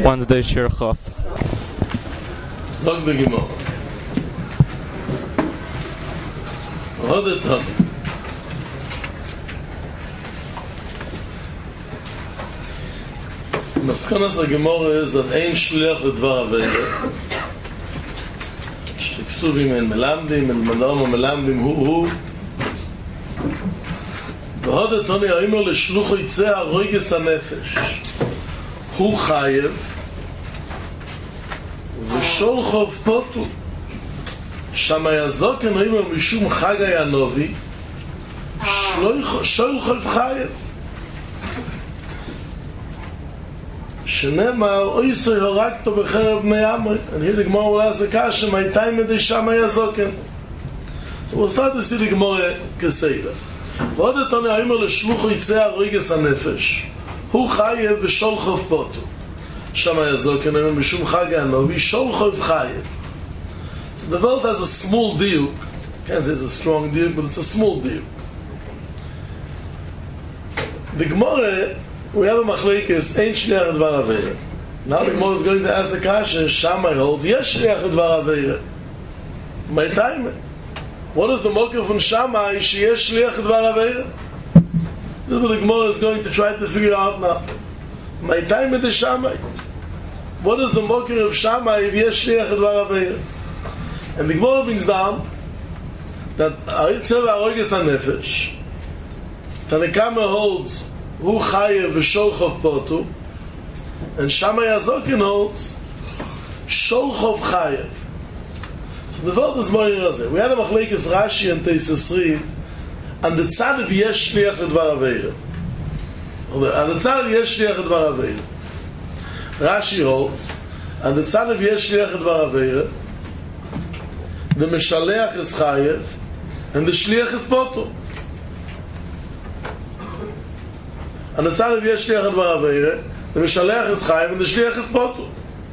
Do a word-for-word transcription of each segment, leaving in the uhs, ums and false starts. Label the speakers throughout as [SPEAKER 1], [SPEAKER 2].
[SPEAKER 1] Wednesday Shir Chaf.
[SPEAKER 2] Zog de Gimor. Hodet Hodet. Maskanas HaGemorah is that ein shliach ledvar aveda. Shtiksuvim en melamdim, en madam melamdim hu hu. V'hodet Hodet ha'imor l'shluch yitzeh ha'roiges ha'nefesh. Hu chayev. V'sholchov potu. Shama yazoken ha'imor mishum chag ha'yanovi. Sholchov chayev. שנאמר אויסו הרגתו בחרב בני עמי, and here the Gemara will ask the question, my time in the Shama Yazoken. So we'll start to see the Gemara כסיידה. ועוד התונה האמר לשלוחו יצא הרויגס הנפש, הוא חייב ושולחוב פוטו. Shama Yazoken אמר משום חג הנובי, שולחוב חייב. So the world has a small diuk, can't say it's a strong diuk, but it's a small diuk. The Gemara, we have a machlekes, ein shliach dvar aveira. Now the Gemara is going to ask the question, Shammai holds, yes shliach dvar aveira. My time. What is the mocker from Shammai, sheyesh shliach dvar aveira? This is what the Gemara is going to try to figure out now. My time with the Shammai. What is the mocker of Shammai if yes shliach dvar aveira? And the Gemara brings down that Aritzev ha'roiges ha'nefesh, Tanekama holds Hu chayev v'sholchov potu, and Shama Yazoken holds Sholchov chayev. So the world is more razeh. We had a machlekes Rashi and Teisus Reed, and the tzad of yesh shliach ledvar aveira. And the tzad of yesh shliach ledvar aveira. Rashi holds, and the tzad of yesh shliach ledvar aveira, the meshaleach is chayev, and the shliach is potu. And the tzad of yesh shliach dvar aveira, the mishaleach is chayiv and the shliach is potu.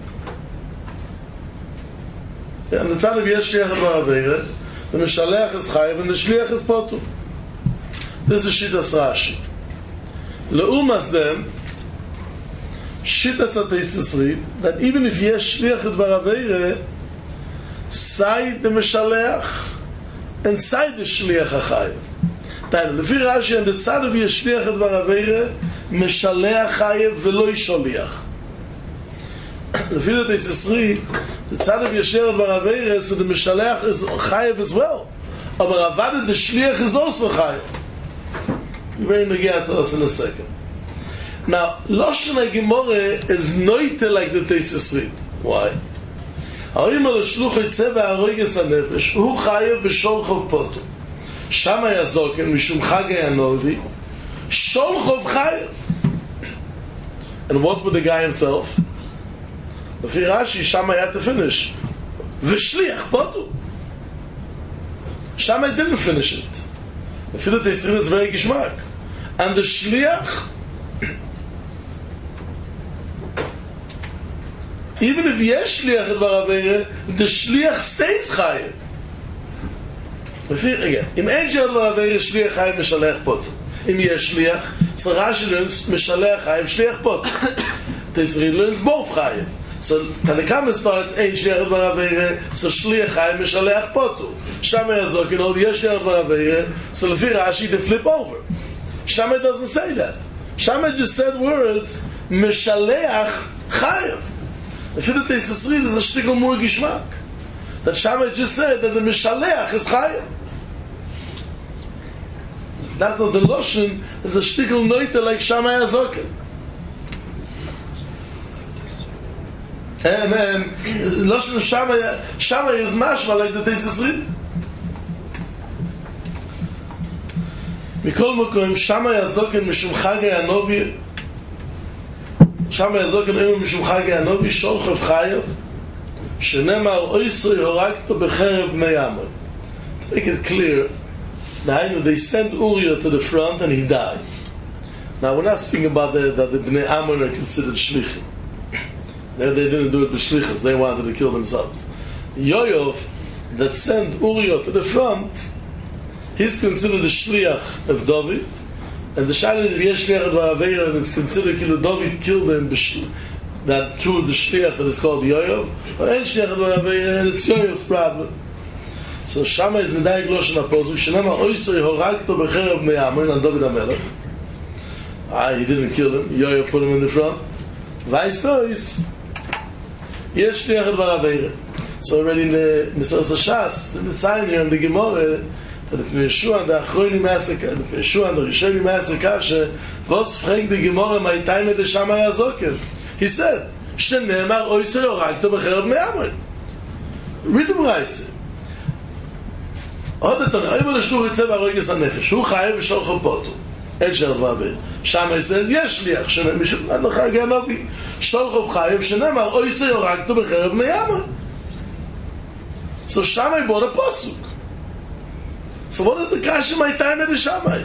[SPEAKER 2] And the tzad of yesh shliach dvar aveira, the mishaleach is chayiv and the shliach is potu. This is Shittas Rashi. Leumas them, Shittas HaTeisus Reed, that even if yesh shliach dvar aveira, side the mishaleach and side the shliach chayiv. לפי רש"י, and the tzad of yeshliach dvar aveira משלח חייב ולא ישליח. לפי the Teisus Reed, the tzad of yeshliach dvar aveira, so the משלח is chayev as well. Aber avada the shliach is also chayev. We're going to get to us in a second. Now, Lashon HaGemorah is noite like the Teisus Reed. Why? האומר לשלוח יצא והרויגס הנפש, הוא חייב ושולחוב פוטו. Shama Yazoken mishum chag ha'yanovi sholchov chayev. And what would the guy himself? Lefi Rashi, Shammai had to finish v'shliach potu. Shammai didn't finish it. Lefi the Teisus Reed is very gishmak. And the shliach, even if yesh shliach dvar aveira, the shliach stays chayev. Again, im ein shliach dvar aveira shliach chayev mishalech potu. Im yesh shliach, so Rashi learns mishalech chayev shliach potu. Teisus Reed learns both chayev. So Tanekama starts ein shliach dvar aveira, so shliach chayev mishalech potu. Shama Yazoken hold yesh shliach dvar aveira, so lefi Rashi they flip over. Shama doesn't say that. Shama just said words mishalech chayev. Lefi the Teisus Reed is a shtickle more gishmak. That Shama just said that the mishalech is chayev. That's what the Lashon is a shtickle noite like Shama Yazoken. And then Lashon of Shama, Shama is mashma like the Teisus Reed. Mikol mokom Shama Yazoken mishum chag ha'yanovi, Shama Yazoken emu mishum chag ha'yanovi sholchov chayev, shenemar oisrei horakto b'chereb bnei Ammon. To make it clear, they sent Uriah to the front and he died. Now we're not speaking about the, that the Bnei Ammon are considered shlichim. They, they didn't do it with shlichus, they wanted to kill themselves. Yoav, that sent Uriah to the front, he's considered the shliach of David, and the shayla if yesh shliach dvar aveira, and it's considered kilu David killed him that through the shliach that is called Yoav, or any shliach and it's Yoav's problem. So Shama is medayik lo shel apozuk shenema oisoi horagto becherev bnei Ammon and David HaMelech. Ah, he didn't kill him. Yoav put him in the front. Weiss tois yesh shliach dvar aveira. So already in the Mesoros HaShas, the Mitzayin here in the Gemara, that the Pnei Yeshua and the Achronim Aseka, the Pnei Yeshua and the Rishonim Aseka, she was fragt the Gemara my time at the Shammai HaZoken. He said, "Shenemar oisoi horagto becherev bnei Ammon." Read the Braise. עוד אתון, אוי בו לשלוח יצא והרויגס הנפש, הוא חייב ושולחו פוטו, אין שרת ועבר. שם יסד, יש שליח, שמשום לך הגנובי, שולחו חייב שנאמר, אוי סי הורגתו בחרב בני Ammon. So Shammai bought a pasuk. So what is the kasha my time at the Shammai?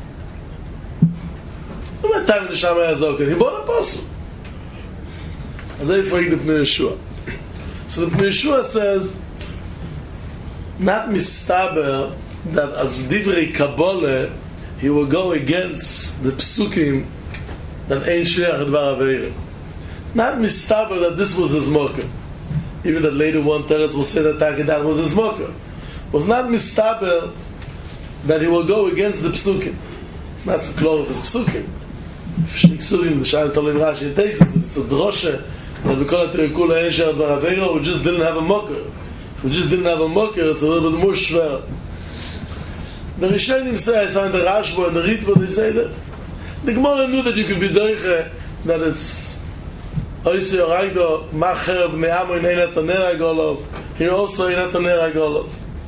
[SPEAKER 2] My time at the Shammai HaZoken, he bought a pasuk. As I frag the Pnei Yeshua. So the Pnei Yeshua says, not mistaber that as divrei Kabbalah he will go against the psukim that ein shliach dvar aveira. Not mistaber that this was his mocker. Even that later one teretz will say that that was his mocker. Was not mistaber that he will go against the psukim. It's not so clear of his psukim. Shniksurim the shal tolim Rashi tesis. It's a drosha that b'kol ha'terikula ein shliach dvar aveira we just didn't have a mocker. We just didn't have a mocker, it's a little bit more schwer. The Rishonim say, I saw in the Rashba and the Ritva, they say that the Gemara knew that you could be doiche, that it's oisoi horagto macher bnei Ammon ein ataner agolov. Here also ein ataner agolov.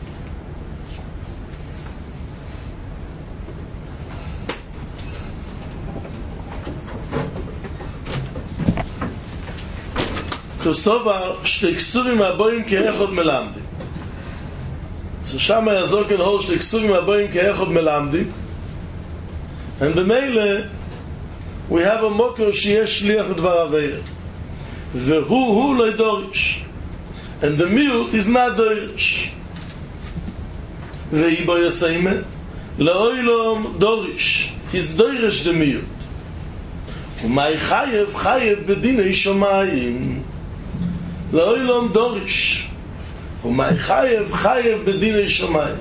[SPEAKER 2] Kosovar shte ksuvim aboim ke'echod melamdim. So Shammai HaZoken holds shte ksuvim aboim ke'echod melamdim. And b'meile we have a mocker sheyesh shliach dvar aveira. Vehu hu lo dorish. And the mute is not dorish. Vehi bo yaseime le'oilom dorish. He's dorish the mute. Umay chayev chayev b'dinei shomayim. לאוילום דורש ומאי חייב חייב בדיני שמיים.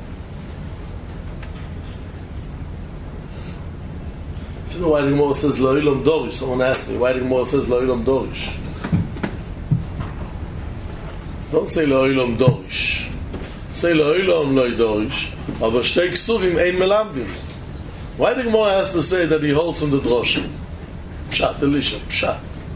[SPEAKER 2] I don't know why the Gemara says לאוילום דורש. Someone asked me why the Gemara says לאוילום דורש. Don't say לאוילום דורש. Say לאוילום לא דורש. אבל שתי כסופים אין מלמדים. Why the Gemara has to say that he holds from the drosha? Pshat, Elisha, pshat.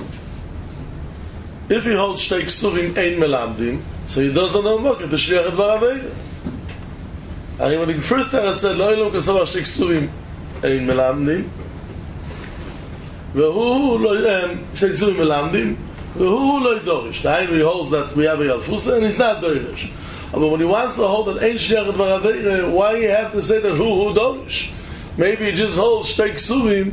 [SPEAKER 2] If he holds shtei ksuvim ein melamdim, so he doesn't know mocker to shliach dvar aveira. And when the first time it said, lo ilom kasovar shtei ksuvim ein melamdim, vehu lo shtei ksuvim melamdim, vehu lo dorish. The Ein he holds that we have a yalfusa and he's not dorish. But when he wants to hold that ein shliach dvar aveira, why you have to say that hu hu dorish? Maybe he just holds shtei ksuvim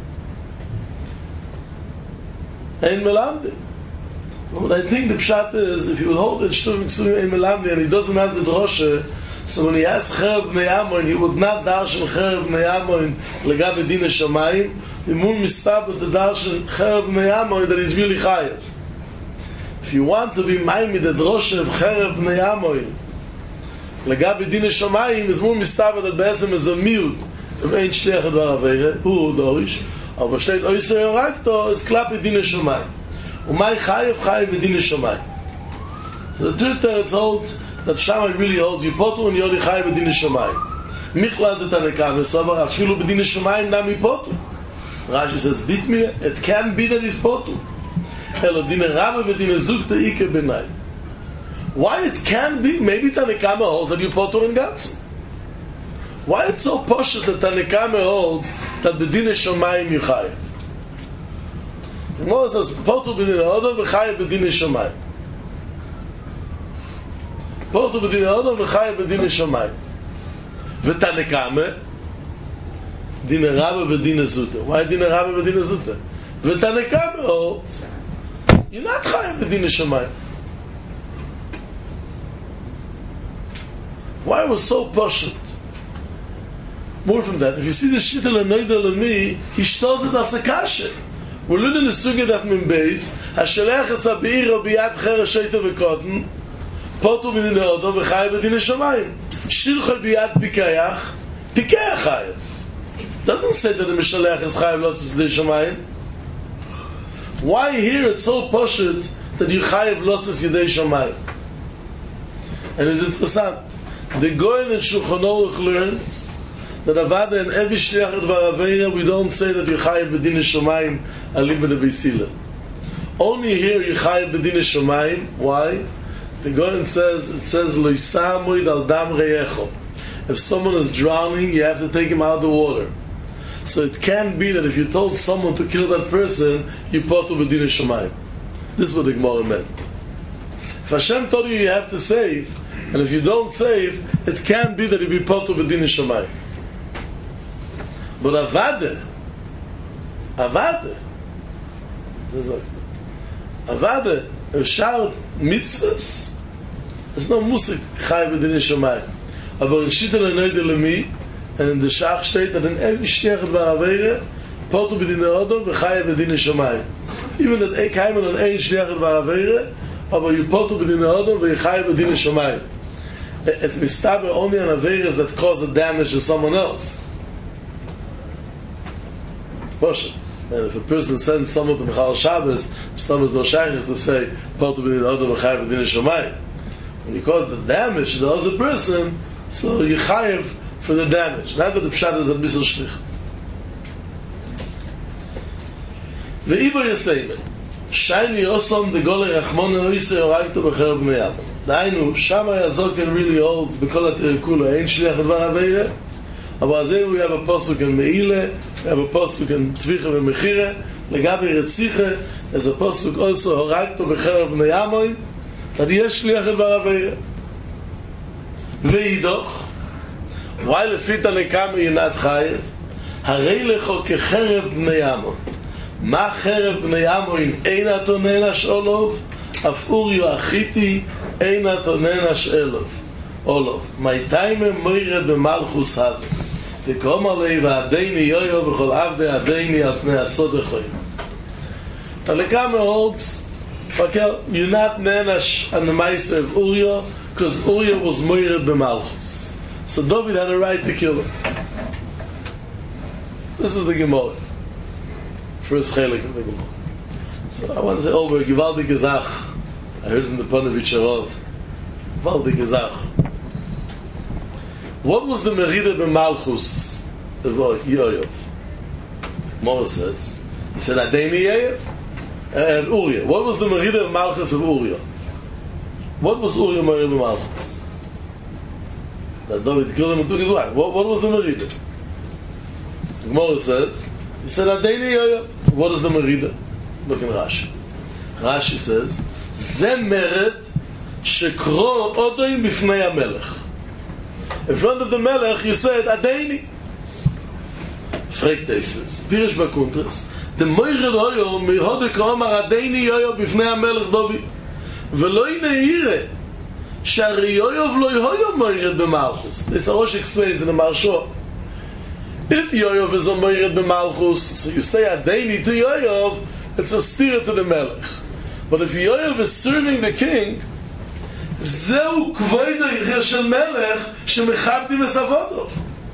[SPEAKER 2] ein melamdim. What I think the pshat is, if you would hold that Shtuvim Ksuvim Ein Melamdi and he doesn't have the drosha, so when he has Cherev Bnei Ammon, he would not darshan Cherev Bnei Ammon legabe Dina Shamayim. The moon mistabel to darshan Cherev Bnei Ammon that he's really chayev. If you want to be maimid the drosha of Cherev Bnei Ammon legabe Dina Shamayim, is moon mistabel that be'etzem is a miut of ein shliach dvar aveira, hu dorish, aber steht oisoi horagto is klappe Dina Shamayim. Umay chayev chayev b'dinei shomayim. So the third teretz holds that Shammai really holds yipotu and yodi chayev b'dinei shomayim. Michlad et hanekam esavar afilu b'dinei shomayim nam yipotu. Rashi says bitmir, it can be that he's potu. Elo dinei rabbe v'dinei zugta ike b'nai. Why it can be? Maybe Tanekama holds that yipotu in Gatz. Why it's so poshut that Tanekama holds that b'dinei shomayim yichayev? The Gemara says, "Potu b'dinei odom v'chayev b'dinei shomayim." Potu b'dinei odom v'chayev b'dinei shomayim. V'tanekame, dinei rabbe v'dinei zuta. Why dinei rabbe v'dinei zuta? V'tanekame holds, you're not chayev b'dinei shomayim. Why it was so poshut? More from that, if you see the shittel and neidel of me, he shtolz it as a kasha. we're learning the sugya that min beis, hashelech es ha'be'ira b'yad cher sheita v'kotten, potu b'din ha'odom v'chayev b'din ha'shamayim. Shilcha b'yad pikayach, pikayach chayev. Doesn't say that the mishalech is chayev lotzis b'din shamayim. Why here it's so poshut that you chayev lotzis yidei shamayim? And it's interessant. The Goyen in Shulchan Aruch learns that Avada and every Shliach Dvar Aveira, we don't say that you chayev b'din shamayim alim b'de beisila. Only here you chayev b'din shamayim. Why? The Goyen says, it says lo yisamoid al dam reyecho. If someone is drowning, you have to take him out of the water. So it can't be that if you told someone to kill that person, you potu b'din shamayim. This is what the Gemara meant. If Hashem told you you have to save, and if you don't save, it can't be that you be potu b'din shamayim. But Avada, Avada, this is what Avada, Shar mitzvahs, there's no musik chai b'din shamayim. Aber in Shita le'noide le'mi, and in the Shach state that in every shliach dvar aveira, potu b'din ha'odom v'chai b'din shamayim. Even that ek haimen on ein shliach dvar aveira, aber you potu b'din ha'odom v'chai b'din shamayim. It's mistaber only on aveiras that cause a damage to someone else. It's poshut. And if a person sends someone to Mechal Shabbos, Shabbos no shaykh is to say, potu b'din ha'odom v'chai b'din shamayim. When you cause the damage to the other person, so you chayev for the damage. Not that the pshat is a bissel shlichus. Ve'ibo yaseimen, shayni osom de gole rachmone oisei oragto b'cher b'nei yam. Dainu, shama yazoken really holds b'kol ha'terikula, ein shliach dvar aveira, aber azeh we have a posuk in Meile, we have a posuk in Tvicha v'mechire, legabi retziche, there's a posuk also oragto b'cher b'nei yamoim, that yesh shliach dvar aveira. Ve'idoch, why lefita nekama you're not chayev? Harei lecho kecherev b'nei Ammon. Ma cherev b'nei Ammon ein atonena sh'olov, af Uryo achiti ein atonena sh'olov. Olov. Ma'itaime moired b'malchus have. V'kom alei v'avdeini yoyo v'chol avdei avdeini al pnei asod echoim. Tanekama holds, you're not nenash on the ma'ase of Uryo, because Uryo was moired b'malchus. So David had a right to kill him. This is the Gemara. First chelik of the Gemara. So I want to say over Givaldi Gezach. I heard from the Ponovich Arov. Givaldi Gezach. What was the Merida b'Malchus of Yoyov? Gemara says. He said Adeni Yoyov and Uriah. What was the Merida b'Malchus of Uriah? What was Uriah Merida b'Malchus? That David killed him and took his wife. What, what was the Merida? The Gemara says, he said, Adeni Yoyov. What is the Merida? Look in Rashi. Rashi says, Ze mered shekro odoim b'fnei HaMelech. In front of the Melech, you said, Adeni. Fragt Eisves. Pirish Bakuntres. The Moired Hoyo, mihode kromar Adeni Yoyov b'fnei HaMelech David. V'lo yineire. Shari Yoyov lo Yoyov moired b'malchus. This Arosh explains in the Marsho. If Yoyov is a moired b'malchus, so you say Adeni to Yoyov, it's a steer to the Melech. But if Yoyov is serving the king, Zeu kvoida yichir shel Melech shemechabdim es avodov.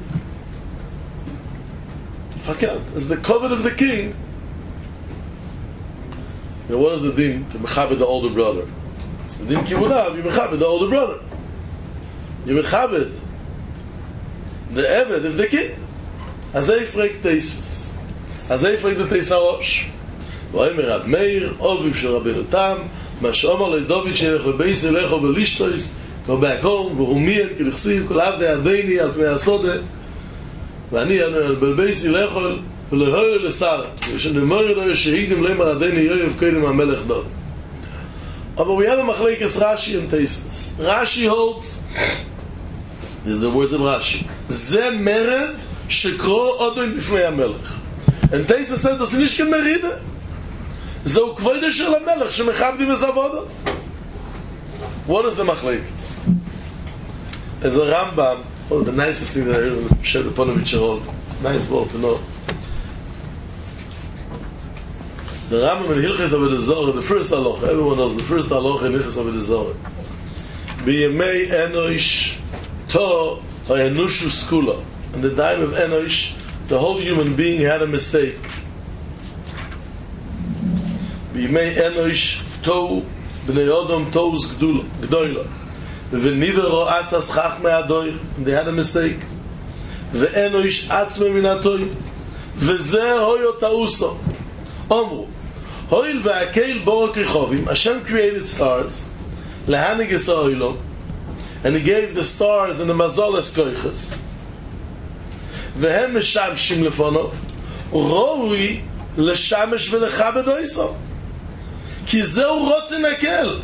[SPEAKER 2] Fakir, it's the covet of the king. You know, what is the din to mechabed the older brother? Din kibunav, you mechabed the older brother. You mechabed the eved of the king. Azay frek teisvis. Azay frek the teisarosh. V'omer Rab Meir, oviv shel Rabbeinu Tam, ma she'omar leDavid she'elech lebeis elecho v'lishtois, go back home, v'humien k'lichsiv, kol avdei adeni al pnei asode, v'ani al beis elecho v'lehoyo l'sar, v'shendemoyer lo yeshehidim le'mar adeni Yoyov kedem HaMelech David. But we have a machlekes Rashi and Teisves. Rashi holds, these are the words of Rashi, Ze mered shekro odoim b'fnei HaMelech. And Teisves says, das ist nicht kein Merida. Zeu kvoide shel HaMelech, shemechabdim es avodah. What is the machlekes? As a Rambam, it's one of the nicest things that I heard in the Shem Ponovich Arov. It's a nice word to know. The Rambam in Hilchos Avodah Zarah, the first halacha, everyone knows the first halacha in Hilchos Avodah Zarah. B'yemei Enosh to ha'enushu skula. In the time of Enosh, the whole human being had a mistake. B'yemei Enosh to b'nei Odom to's gdoila. V'nivero atzas chachmei adoir. And they had a mistake. V'enosh atzmei min atoim. V'zeh hoyo ta'uso. Omru. Hoil v'akeil borok rechovim. Hashem created stars. Lehanig es ha'oilom. And He gave the stars and the mazoles koiches. V'hem meshamshim lefonov. Roui l'shamesh v'lechabed oiso. Ki zeu rotzen akel.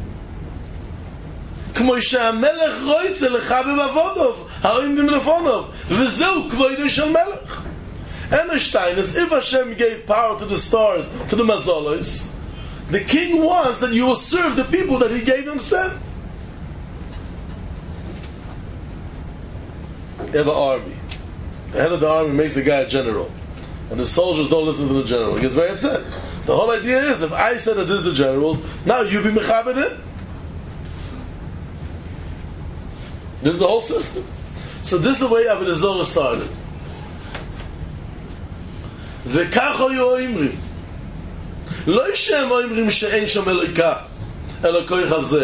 [SPEAKER 2] כמו שהמלך רוצה לחבב עבודov, העומדים לפונov, וזהו כבודו של מלך. Einstein is if Hashem gave power to the stars, to the mazolos, the king wants that you will serve the people that He gave him strength. You have an army. The head of the army makes the guy a general, and the soldiers don't listen to the general. He gets very upset. The whole idea is, if I said that this is the general, now you be mechabed him. This is the whole system. So this is the way Avodah Zarah started. וכך היו אומרים. לא שהם אומרים שאין שם אלוקה, אלא כוח הזה.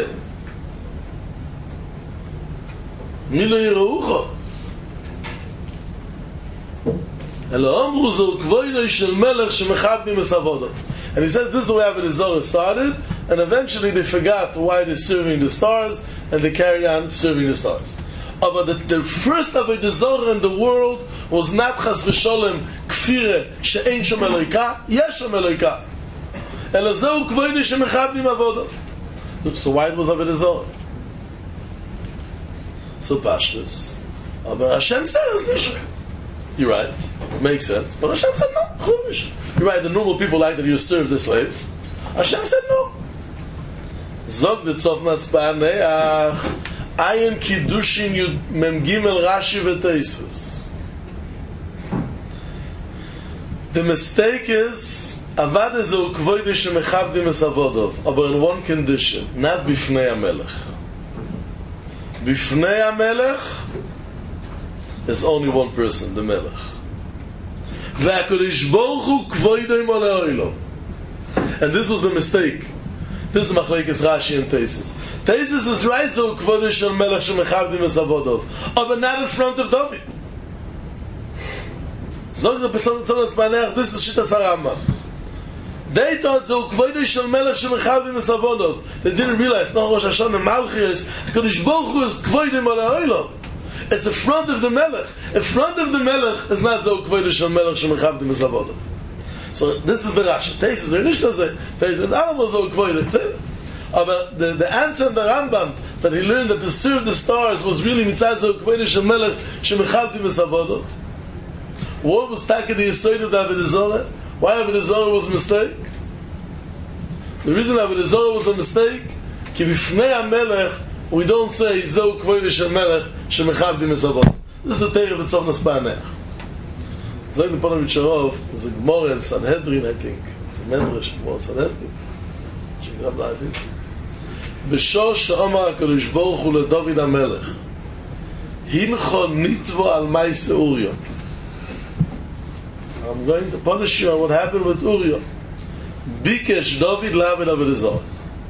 [SPEAKER 2] מי לא יראוך? אלא אמרו זהו כבודו של מלך שמכבדים את עבודו. And he says this is the way Avodah Zarah started, and eventually they forgot why they're serving the stars, and they carried on serving the stars. Oh, but the, the first Avodah Zarah in the world was not chas v'sholem kfire she'ein shom eloika, yesh shom eloika. Ela zeu kvoide shemechabdim avodah. So why it was Avodah Zarah? So pashtus. Oh, but Hashem says nisha. You're right. It makes sense. But Hashem said no. Chumish. You're right. The normal people like that you serve the slaves. Hashem said no. Zog the tzofnas ba'aneach ayin kiddushin yud mem gimel Rashi v'teisvus. The mistake is avad ezu kvoide shemechavdim es avodov, but in one condition, not bifnei hamelech. Bifnei hamelech is only one person, the melech. V'HaKadosh Baruch Hu kvoidem ale'oilom. And this was the mistake. This is the machlekes Rashi and Teisus. Teisus is right, so kvoidem shel melech shemechavdim es avodov, but not in front of David. Zog the person Tonas Banech, this is Shittas HaRambam. They thought so kvoidem shel melech shemechavdim es avodov. They didn't realize no Rosh Hashanah Malchus. HaKadosh Baruch Hu is kvoidem ale'oilom. It's in front of the melech. In front of the melech is not so kvoidem shel melech shemechavdim es avodov. So this is the Rashi. Teisus, they're nicht so. Teisus is all so kvoidem. But the, the answer in the Rambam that he learned that to serve the stars was really mitzad so kvoidem shel melech shemechavdim es avodov. What was taka the yisoid of Avodah Zarah? Why Avodah Zarah was a mistake? The reason Avodah Zarah was a mistake, ki bifnei hamelech we don't say zo kvoide shel melech shemechavdim es avodov. This is the Torah of the Tzofnas Ba'aneach. Zog the Ponovitch Rov is a Gemara in Sanhedrin, I think. It's a Medrash Gemara in Sanhedrin. Shegrab la'adis. B'shor she'omar HaKadosh Baruch Hu leDavid HaMelech hincho nitvo al ma'aseh Uriah. I'm going to punish you on what happened with Uriah. Bikesh David la'aved Avodah Zarah.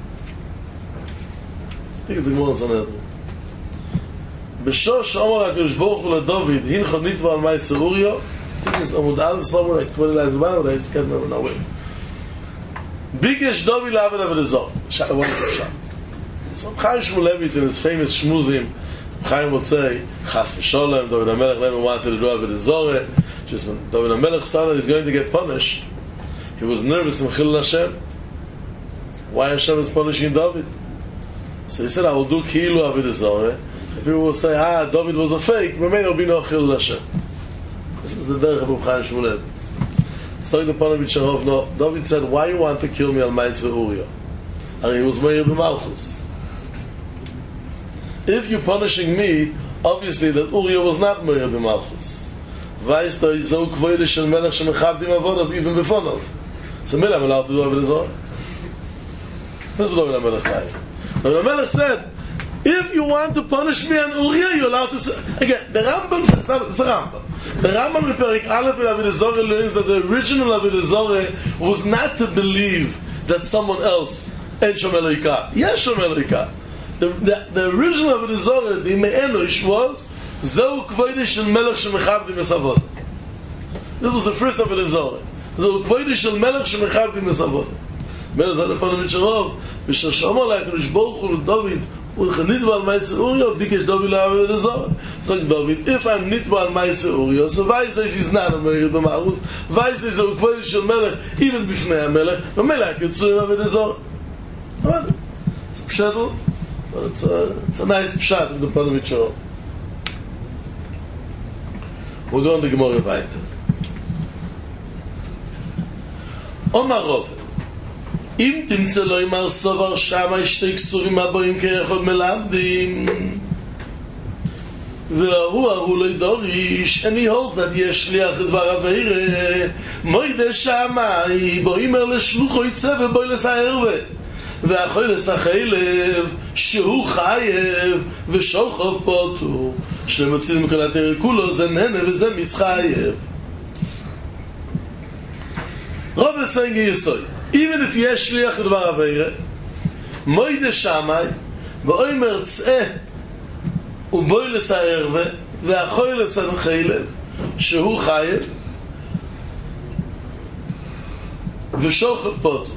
[SPEAKER 2] I think it's a Gemara in Sanhedrin. B'shor she'omar HaKadosh Baruch Hu leDavid hincho nitvo al ma'aseh Uriah. I think it's Amud Aleph somewhere, like twenty lines of Bible, but I just can't remember now where. Bikesh David la'aved Avodah Zarah. Shah, one is Shah. So Chaim Shmulevitz in his famous Shmuzim, Chaim would say, Chas v'sholem, David HaMelech never wanted to do Avodah Zarah. Just when David HaMelech saw that he's going to get punished, he was nervous in Chilul Hashem. Why Hashem is punishing David? So he said, I will do Ki'ilu Avodah Zarah. And people will say, ah, David was a fake, but maybe there will be no Chilul Hashem. This is the derech of Chaim Shmulevitz. So the Ponovitch Rov, no, David said, why you want to kill me al ma'aseh Uriah? And he was Meir b'Malchus. If you're punishing me, obviously that Uriah was not Meir b'Malchus. Weißt du, so kvoide shel melech shemechavdim avodov even befonov. So Miller, I'm allowed to do over the Zohar. That's what David HaMelech said. David HaMelech said, if you want to punish me and Uriah, you're allowed to say... Again, the Rambam says, it's a Rambam. The Rambam in Perik Aleph in Avodah Zarah learns that the original Avodah Zarah was not to believe that someone else en Shem Eloika. Yes, Shem Eloika. The, the, the original Avodah Zarah, the Me'enosh, was Zeu Kvoide Shel Melech Shemechavdim Esavod. This was the first Avodah Zarah. Zeu Kvoide Shel Melech Shemechavdim Esavod. Melech Zad Epon Mitzarov, V'shar Shomar LaKadosh Baruch Hu David, U'chanitva al Ma'aseh Uriah, Bikesh David LaAvodah Zarah. So David, if I'm nitva al Ma'aseh Uriah, so why says he's not a Meir B'Ma'aruz? Why says Zeu Kvoide Shel Melech, even B'fnei HaMelech, V'melech Yitzur Avodah Zarah. It's a pshat, but it's a, it's a nice pshat in the Pano Mitzarov. We're going to Gemara weiter. Omar Rov, im timtze lo imar sovar shama shte ksurim aboim ke'echod melamdim ve'ahu ahu lo yidorish, and he holds that yesh liach dvar aveire moide shamai bo imer leshlucho yitze v'boi lesa'erve ואחוי לסחילב שהוא חייב ושולחוב פוטו שלמוצאים מכל התרא כולו זה נהנה וזה מסחייב. רוב הסנגי יסוי, even if יש שליח לדבר עבירה מוידה שמאי ואוימר צאה ובוי לסערבה ואחוי לסחילב שהוא חייב ושולחוב פוטו.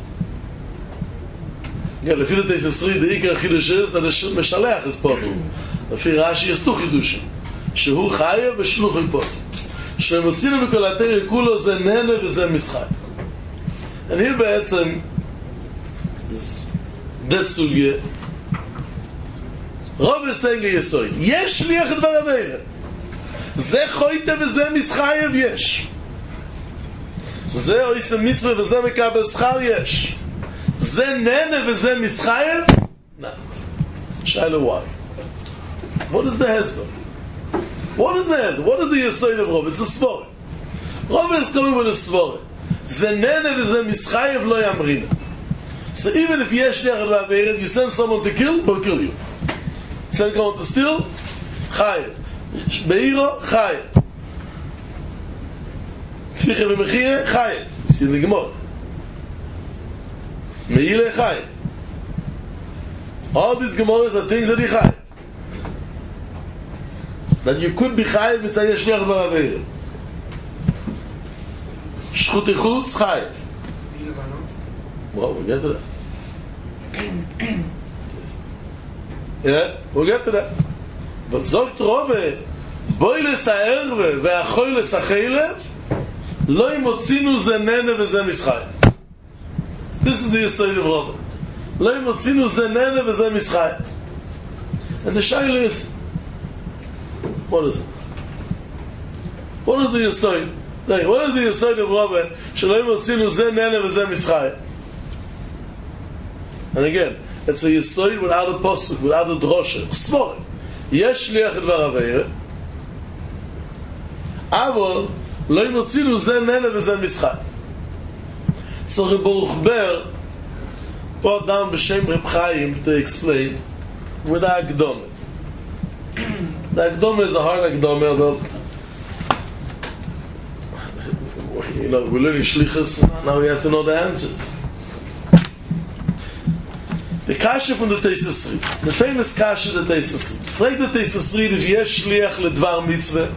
[SPEAKER 2] Ja, לפי דתייס עשרי, דעיקר חידוש is that the משלח is פוטו. לפי רש"י יש תו חידושים. שהוא חייב ושלוחי פוטו. שלמוצינו מכל התרא כולו זה נהנה וזה משחק. אני בעצם דסוגיה רוב הסנגי יסוי. יש שליח דבר עבירה. זה חויטה וזה משחייב יש. זה עושה מצווה וזה מקבל שכר יש. זה נהנה וזה מסחייב? Not. Shaila, why? What is the hezbollah? What is the hezbollah? What is the yisoid of Rov? It's a svore. Rov is coming with a svore. זה נהנה וזה מסחייב לא ימרינה. So even if yesh liach l'aveiret, you send someone to kill, he'll kill you. Send someone to steal, chayev. Beiro, chayev. Tfiche v'mechiyeh, chayev. You see in the Gemara. Meile Chai. All these Gemaras are things that he Chai. That you could be Chai mitzvah yeshliach b'aveiret. Shchut ichutz Chai. Well, we'll get to that. Yeah, we'll get to that. But Zogt Rove, boi lesa'erve ve'achoi lesachelev, lo imotzinu ze nene v'ze mischai. This is the Yisrael of Rava. Lo yimotzinu ze nene v'ze mischai. And the shaila is, what is it? What is the Yisrael? What is the Yisrael of Rava? Shelo yimotzinu ze nene v'ze mischai. And again, it's a Yisrael without a posuk, without a drosha. Svor. Yesh liach dvar aveira. Avol lo yimotzinu ze nene v'ze mischai. So Reb Baruch Ber brought down B'Shem Reb Chaim to explain with the Akdome. The Akdome is a hard Akdome, though. You know, we're learning Shlichus, now we have to know the answers. The Kasha from the Teis Esri, the famous Kasha of the Teis Esri. Frag the Teis Esri if yesh shliach ledvar mitzvah.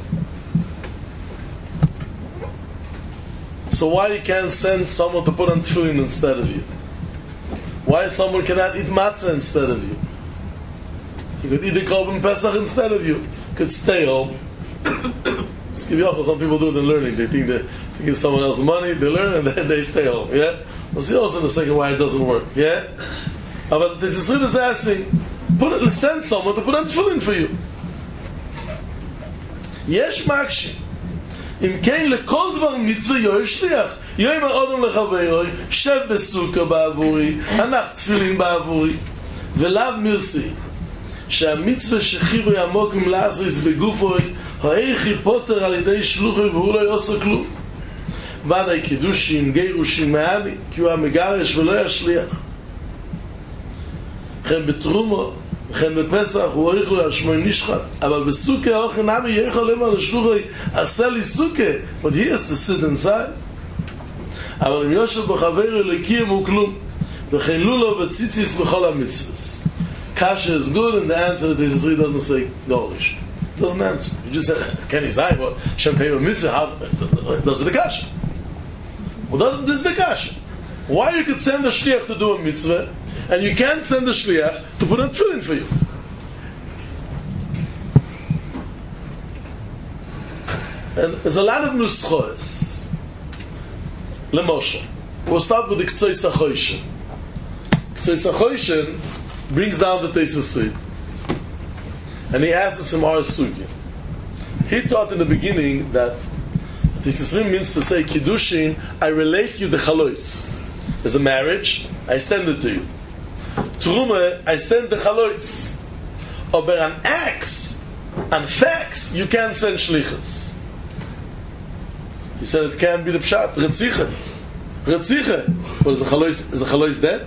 [SPEAKER 2] So why you can't send someone to put on tefillin instead of you? Why someone cannot eat matzah instead of you? You could eat the korban pesach instead of you. You could stay home. Some people do it in learning. They think they, they give someone else the money, they learn, and then they stay home. Yeah? We'll see also in a second why it doesn't work. Yeah? But this is is asking, put it, send someone to put on tefillin for you. Yesh makshi. אם כן לכל דבר מצווה יואל שליח יאמר אדם לחברו שב בסוכה בעבורי הנח תפילין בעבורי ולאו מרסי שהמצווה שחירו יעמוק עם לעזריס בגופוי האיכי פוטר על ידי שלוחי והוא לא יעשה כלום ודאי קידושים, גירושים מעני, כי הוא המגרש ולא ישליח. וכן בתרומו, וכן בפסח, הוא הולך לו על שמוי נשחט, אבל בסוכה האוכל נמי יכול לומר לשלוחי, עשה לי סוכה, but he has to sit inside. אבל אם יושב בחבר אלוקים הוא כלום, וכן לולו וציציס בכל המצווס. Kasha is good, and the answer to this three doesn't say nourished. It doesn't answer. You just said, can he say, well, Shem Teiva mitzvah, how does it the kasha? Well, doesn't this the kasha? Why you could send the shliach to do a mitzvah, and you can't send the shliach to put on tefillin for you? And there's a lot of nuschos. Lemoshe. We'll start with the K'tzoi Sachoishen. K'tzoi Sachoishen brings down the Teisus Rid, and he asks us from our sugya. He taught in the beginning that Teisus Rid means to say Kiddushin, I relate you the chalois. As a marriage, I send it to you. Truma, I send the chalois. But an axe, and fax, you can't send shlichus. He said it can't be the pshat. Retziche. Retziche. Well, is the chalois, is the chalois dead?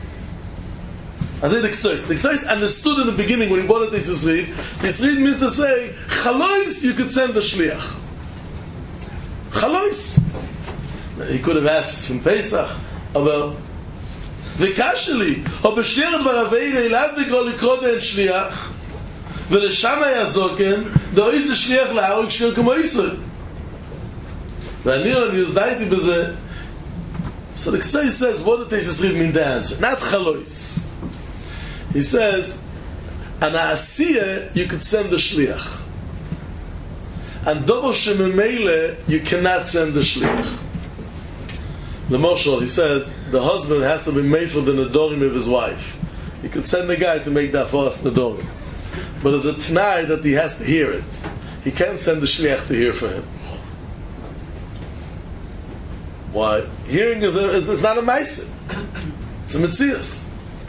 [SPEAKER 2] I say the K'tzois. The K'tzois understood in the beginning when he bought it Teisus Rid. Teisus Rid means to say, chalois, you could send the shliach. Chalois. He could have asked from Pesach, but וקשלי, או בשליח דבר אבירה, אליו דקרוא לקרוא דהן שליח, ולשם היה זוקן, דאוי זה שליח להרוג שליח כמו ישראל. ואני לא נזדהיתי בזה. So the K'tzai says, what did Teisus Rid mean the answer? Not chalois. He says, an asiyah, you could send the shliach. And dobo shememele, you cannot send the shliach. The Moshel, he says, the husband has to be made for the nedorim of his wife. He could send the guy to make that fast nedorim. But there's a t'nai that he has to hear it. He can't send the shliach to hear for him. Why? Hearing is a, it's, it's not a ma'aseh. It's a metzias.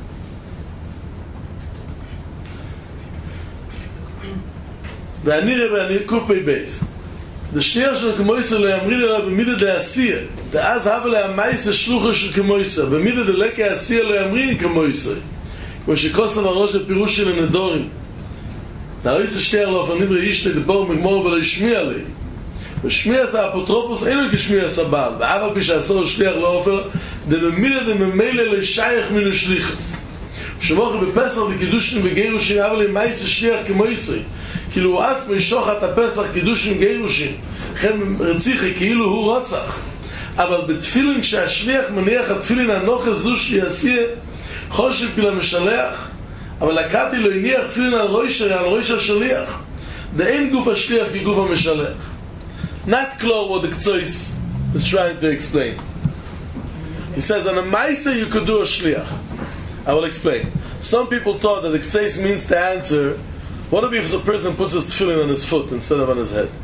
[SPEAKER 2] ואני רבי, אני קופי בייס. The shliach של כמויסה לא יאמרי לה במידה דעשייה. ואז הבה לה המייסה שלוחה של כמויסה. במידה דלקה העשייה לא יאמרי כמויסה. כמו שכוסם הראש בפירוש של הנדורים. תאריס השליח לא אופנים ראישתי לבור מגמור ולא ישמיע לי. ושמיע עשה אפוטרופוס אין לו כשמיע עשה בעל. ואף פי שעשו שליח לא אופר, דממילה דממילה לא ישייך מן השליחס. ושמוכר בפסח וקידושין וגירושין הבה לה מייסה שליח כמויסה. כאילו הוא עצמו ישוך את הפסח קידושין גירושין לכן רציחי כאילו הוא רצח אבל בתפילין שהשליח מניח התפילין הנוחס זו שיעשייה חושב פילה משלח אבל לקעתי לו הניח תפילין על ראשה על ראש השליח דאין גוף השליח כגוף המשלח. Not clear what the K'tzois is trying to explain. He says on a Maisa you could do a shliach. I will explain. Some people thought that the K'tzois means to answer, what if a person puts his tefillin on his foot instead of on his head?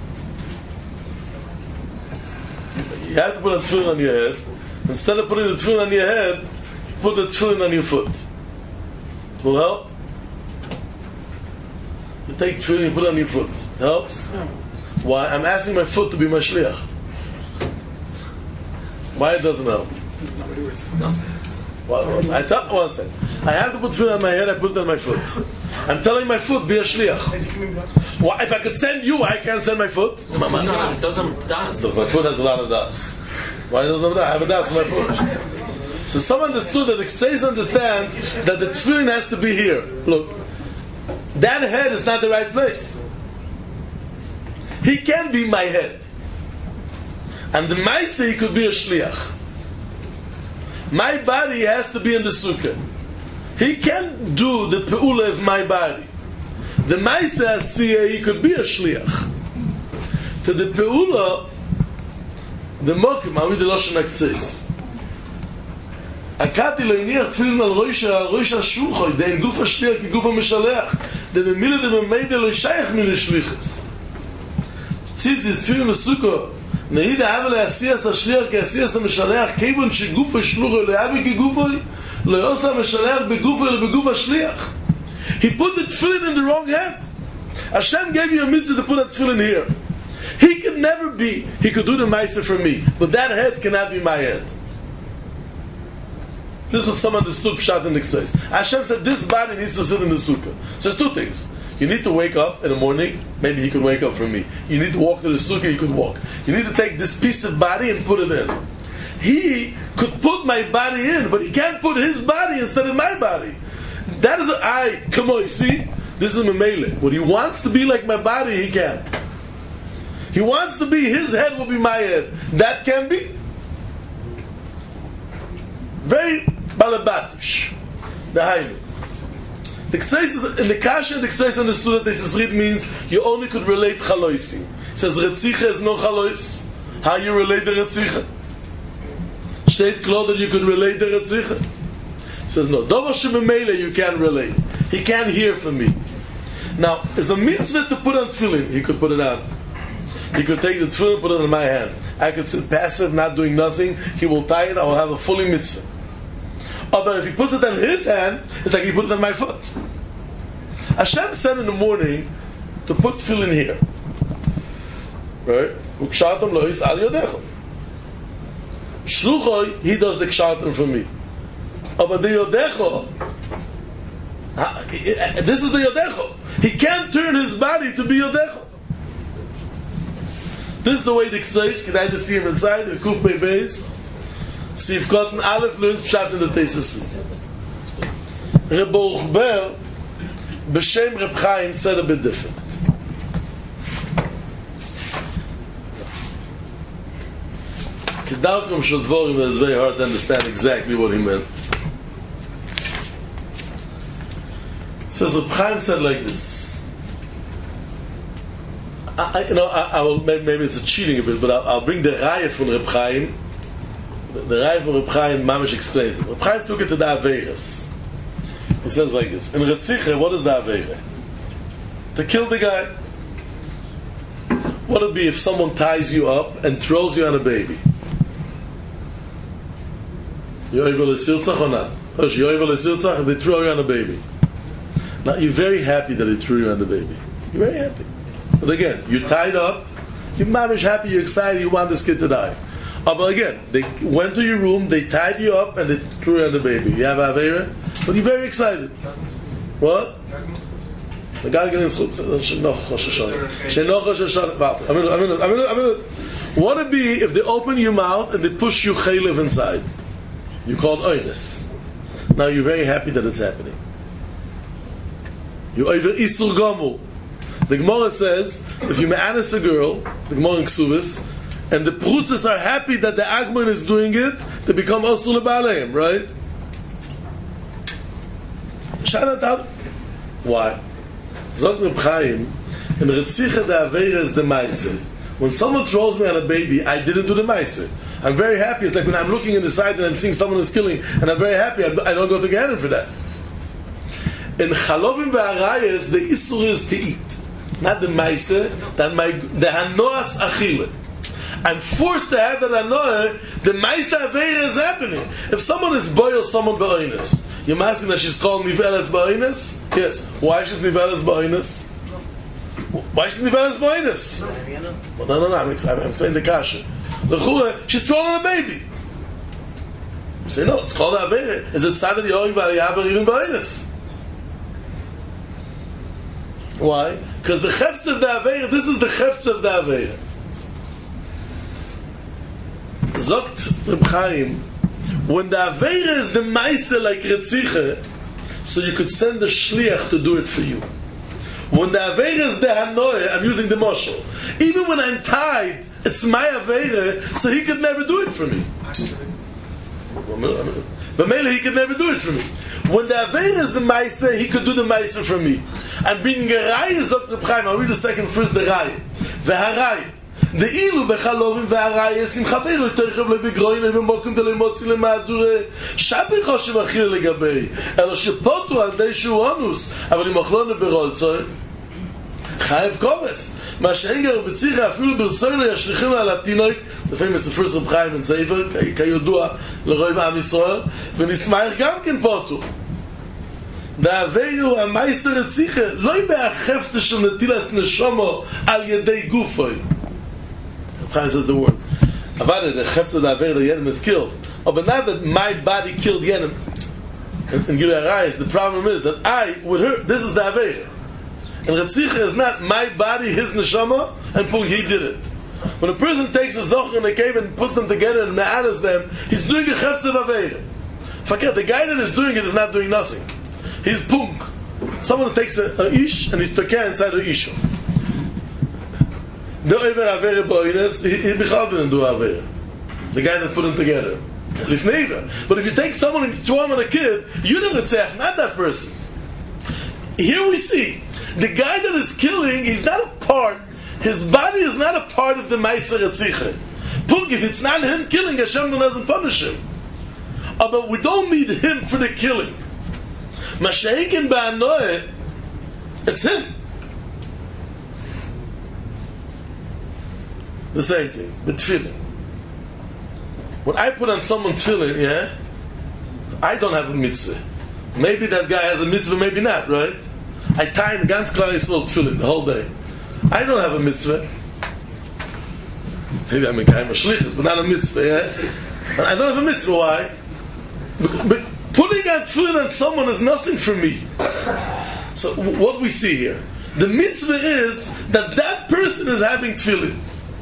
[SPEAKER 2] You have to put a tefillin on your head. Instead of putting the tefillin on your head, put the tefillin on your foot. It will help. You take tefillin and put it on your foot. It helps. Why? I'm asking my foot to be my shliach. Why it doesn't help? Well, I thought one second. I have to put tefillin on my head. I put it on my foot. I'm telling my foot, be a shliach. Why, if I could send you, I can't send my foot?
[SPEAKER 1] No, no, no, it doesn't das.
[SPEAKER 2] So my foot has a lot of das. Why doesn't it have das? I have a das on my foot. So someone understood that the K'tzois understands that the tefillin has to be here. Look, that head is not the right place. He can be my head. And the Maisa, he could be a shliach. My body has to be in the sukkah. He can't do the pe'ula of my body. The Maisa Asiyah, he could be a shliach. To the pe'ula, the mokim, avid Lashon HaK'tzois. Akati lo yiniach tefillin al roisha, al roisha shulchay, dein guf ha-shliach ki guf ha-meshalech, de memile de memeide lo yishayach min ha-shlichas. Tzitzis tefillin v'sukkah, nehida hava le-asiyas ha-shliach ki asiyas ha-meshalech, keibon she guf ha-shluchay lo yavi ki gufay, lo yosa ha-meshalech begufay lo beguf ha-shliach. He put the tefillin in the wrong hand. Hashem gave you a mitzvah to put that tefillin here. He could never be, he could do the Maisa for me, but that head cannot be my head. This is what someone understood Pshat in the Ktseis. Hashem said this body needs to sit in the sukkah. So there's two things. You need to wake up in the morning, maybe he could wake up for me. You need to walk to the sukkah, he could walk. You need to take this piece of body and put it in. He could put my body in, but he can't put his body instead of my body. That is a, I, come on, you see? This is Memele. What he wants to be like my body, he can. He wants to be, his head will be my head. That can be. Very balabatish. The Hainu. The Ktseis in the Kasha, the Ktseis understood that this is read means you only could relate Chaloisim. It says Retzicha is no Chalois. How you relate the Retzicha? Steht klar that you could relate the Retzicha? He says no. Dover Shememele you can't relate. He can't hear from me. Now, it's a mitzvah to put on tefillin. He could put it on. He could take the tefillin and put it in my hand. I could sit passive, not doing nothing. He will tie it. I will have a fully mitzvah. Oh, but if he puts it on his hand, it's like he put it on my foot. Hashem said in the morning to put tefillin here. Right? Ukshatam lois al yodecho. Shluchoi, he does the kshatam for me. Oh, but the yodecho, this is the yodecho. He can't turn his body to be yodecho. This is the way the Ktseis, can I just see him inside? The Kuf Pei Beis. Steve Cotton, Aleph, learns Pshat in the Tesis. Reb Baruch Ber, B'Shem Reb Chaim, said a bit different. Kedavkum Shel Dvorim, it's very hard to understand exactly what he meant. Says Reb Chaim said like this. I, you know, I, I will, maybe, maybe it's a cheating a bit, but I'll, I'll bring the Raya from Reb Chaim. The Raya from Reb Chaim, Mamish explains it. Reb Chaim took it to the Averas. He says like this: in Retzicha, what is the Avera? To kill the guy. What would it be if someone ties you up and throws you on a baby? You over the sirtzach or not? You over the sirtzach and they throw you on a baby. Now you're very happy that they threw you on the baby. You're very happy. But again, you're tied up, you're mamish happy, you're excited, you want this kid to die. Oh, but again, they went to your room, they tied you up, and they threw you on the baby. You have Avera, but you're very excited. What? The guy getting schoops. What would it be if they open your mouth and they push you chaylev inside? You called oinus. Now you're very happy that it's happening. You over isur gomul. The Gemara says, if you me'anis a girl, the Gemara in Ksubis, and the prutzes are happy that the Agman is doing it, they become osur lebaleim, right? Shout out. Why? Zog Reb Chaim, in Retzicha the Avera is the Maise. When someone throws me on a baby, I didn't do the Maise. I'm very happy. It's like when I'm looking in the side and I'm seeing someone is killing, and I'm very happy. I don't go to Gehenna for that. In Chalovim ve'arayas, the Isur is to eat. Not the Maise, that my the Hanoas Achille. I'm forced to have that Hanoah, the Maise Avera is happening. If someone is boil someone ba'oinus, you're asking that she's called Nivelas ba'oinus? Yes. Why she's Nivelas ba'oinus? Why she's Nivelas ba'oinus? Well, no, no, no, I'm, I'm explaining the Kasha. The Chura, she's throwing on a baby. You say, no, it's called Avera. Is it Tzadad Yorig Ba'ayav or even ba'oinus? Why? Because the Chefz of the Avera, this is the Chefz of the Avera. Zogt Reb Chaim, when the Avera is the Maise like Retzicha, so you could send the Shliach to do it for you. When the Avera is the Hanoah, I'm using the Moshel. Even when I'm tied, it's my Avera, so he could never do it for me. But Mele, he could never do it for me. When the Avera is the Maise, he could do the Maise for me. I'm bringing a Raya, Zogt Reb Chaim. I'll read the second first, the Raya. The Haraya. The ilu bechalovim ve'araya simchateru terchev lebegroine v'mokim telemotzi lemadure shabi choshev achil legabei elo shepotu al dei shuonus aval im ochlone berolzoy chayev koves ma she'enger b'tzicha afilu b'rtzoyno yashlichim al atinoik. The famous the first Reb Chaim in Sefer kayodua l'roi b'am Yisrael v'nismaich gam ken potu. The Averu ha'maiser etzicha loy be'achefte shel netilas neshomo al yedei gufoi. Chaim says the words. Avada, the Chefza Daver, the Yenim is killed. Oh, but not that my body killed Yenim. And, and Gilui Arayis, the problem is that I, with her, this is the Aveira. And Retzicha is not my body, his neshama, and Pug, he did it. When a person takes a zoch in a cave and puts them together and me'anas them, he's doing a Chefza Daver. Forget, the guy that is doing it is not doing nothing. He's punk. Someone takes a, a ish and he's tokeh inside a ish. The over avere boines, he bichal didn't do avere. The guy that put them together. But if you take someone and throw him on a kid, you don't say, not that person. Here we see, the guy that is killing, he's not a part, his body is not a part of the Meiser Retzicha. Punk, if it's not him killing, Hashem doesn't punish him. Oh, but we don't need him for the killing. Masha'inkin ba'anoeh, it's him. The same thing, with tefillin. When I put on someone tefillin, yeah, I don't have a mitzvah. Maybe that guy has a mitzvah, maybe not, right? I tie in ganz klar Yisrael tefillin the whole day. I don't have a mitzvah. Maybe I'm a kind of shlichus, but not a mitzvah, yeah? I don't have a mitzvah, why? But putting on tefillin on someone is nothing for me. So what do we see here? The mitzvah is that that person is having tefillin.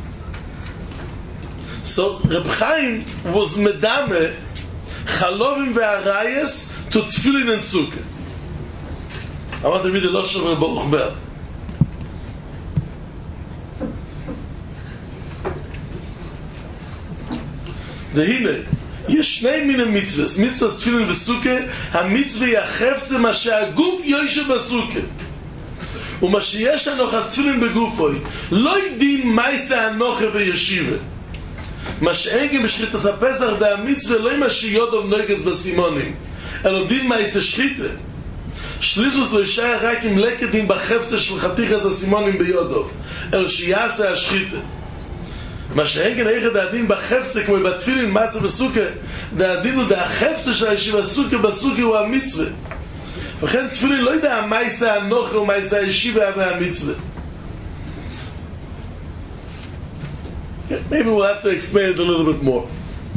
[SPEAKER 2] So Reb Chaim was medame chalovim ve'arayes to tefillin and sukkah. I want to read the Lashon of Reb Baruch Ber. Dehine, יש שני מיני מצווה, מצווה תפילין וסוכה, המצווה יחפצה מה שהגוף יושב בסוכה. ומה שיש הנוח תפילין בגופוי, לא יודעים מה יעשה הנוח וישיבה. מה שאין גם בשחית הספסח דה המצווה, לא ימה שיודוב נוגס בסימונים, אלא יודעים מה יעשה שחיתה. שליחוס לא יישאר רק עם לקדים בחפצה של חתיכת הסימונים ביודוב, אלא שיעשה השחיתה. מה שאין כן איך דעדים בחפצה כמו בתפילין מצה בסוכה, דעדים הוא דהחפצה של הישיבה בסוכה, בסוכה הוא המצווה. וכן תפילין לא יודע מה יעשה הנוכה ומה יעשה הישיבה והמצווה. Maybe we'll have to explain it a little bit more.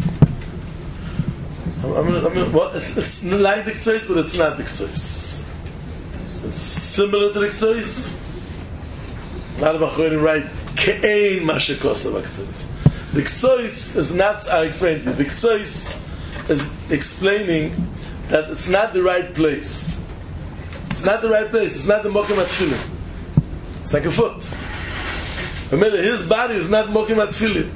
[SPEAKER 2] I mean, I mean, well, it's, it's like the K'tzois, but it's not the K'tzois. It's similar to the K'tzois. A lot of Achronim write Ke'ein Mashekosa B'K'tzois. The K'tzois is not, I'll explain to you, the K'tzois is explaining that it's not the right place. It's not the right place. It's not the Mokim HaTfilin. It's like a foot. Remember, his body is not Mokim HaTfilin.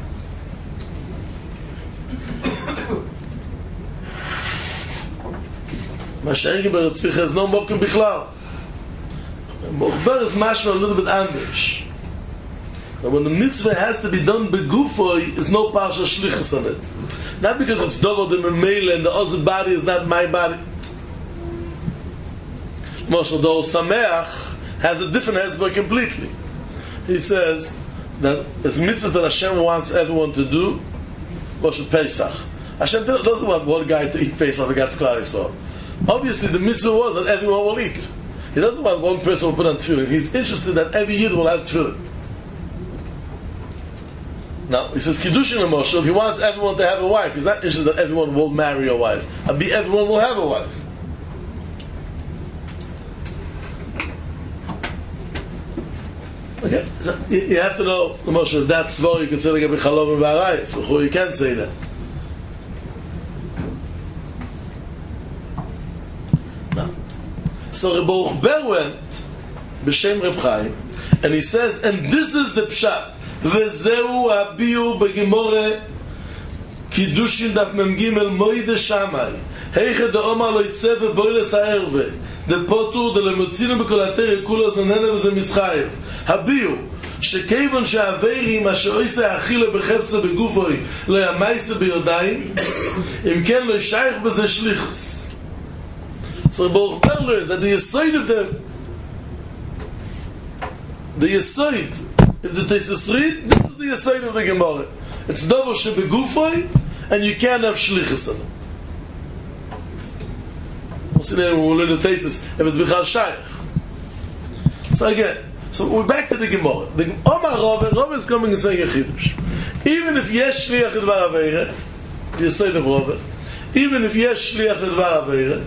[SPEAKER 2] Mashengi Beretzicha is no Mokim Bichlal. Mochber is mashma a little bit anders. But when the mitzvah has to be done begufoi, is no parsha shlichus on it. Not because it's dovel the memele and the other body is not my body. Moshe Dor Sameach has a different hezbollah completely. He says that it's mitzvahs that Hashem wants everyone to do. Moshe Pesach. Hashem doesn't want one guy to eat Pesach against Klal Yisrael. Obviously, the mitzvah was that everyone will eat. He doesn't want one person to put on tefillin. He's interested that every yid will have tefillin. Now, he says Kiddushin and Moshe, he wants everyone to have a wife. He's not interested that everyone will marry a wife. And be everyone will have a wife. Okay, so you have to know, Moshe, if that's svor, you can say like a bichalom and v'arayis. Before you can't say that. Now, so Reb Baruch Ber went, b'shem Reb Chaim, and he says, and this is the pshat, וזהו הביאו בגימורה קידושין דף ממג' מוידה שמאי היכא דאמר לא יצא ובוילס הערווה דפוטו דלמוצינו בכל התרא כולו זננה וזה מסחייב הביאו שכיוון שהעבירי מה שאויסה אכילה בחפצה בגופוי לא ימייסה ביודיים אם כן לא ישייך בזה שליחס. So Baruch Ber learned that the yesod of the the yesod if the Tesis read, this is the Yesod of the Gemara. It's Dovo Shebegufoi, and you can't have Shlichus on it. We'll see later when we'll learn the Tesis, if it's Bichal Shaykh. So again, So we're back to the Gemara. The Omar Rava, Rava is coming and saying a chidush. Even if yesh shliach l'dvar aveira, you say the Rava, even if yesh shliach l'dvar aveira,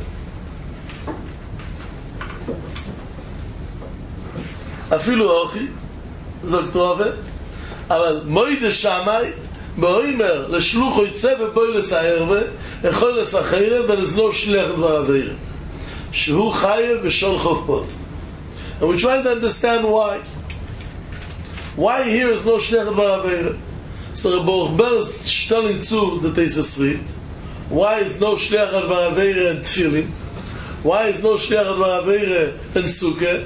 [SPEAKER 2] afilu ochi, zog Rava, אבל מויד שמאי באוימר לשלוחו יצא ובוי לסערבה יכול לסחרב there is no שליח דבר עביר שהוא חייב ושול חופות. And we're trying to understand why why here is no שליח דבר עביר. So Rabbi Ochber is telling to the Teisesrit why is no שליח דבר עביר in Tefillin, why is no שליח דבר עביר in Sukkah.